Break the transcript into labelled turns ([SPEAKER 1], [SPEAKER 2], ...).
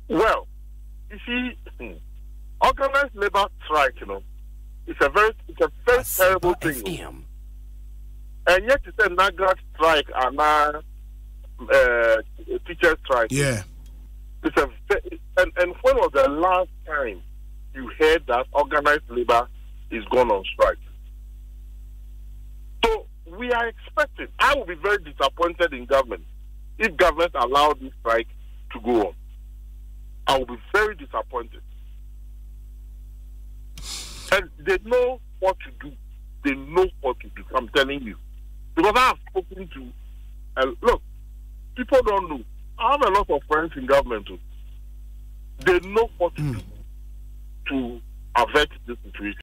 [SPEAKER 1] Well, you see, organized labor strike, it's a very terrible thing. And yet it's a NAGRA strike and now teacher strike.
[SPEAKER 2] Yeah.
[SPEAKER 1] And when was the last time you heard that organized labor is gone on strike? So we are expecting. I will be very disappointed in government if government allow this strike to go on. I will be very disappointed. And they know what to do. They know what to do. I'm telling you. Because I have spoken to, look, people don't know. I have a lot of friends in government too. They know what to do to avert this situation.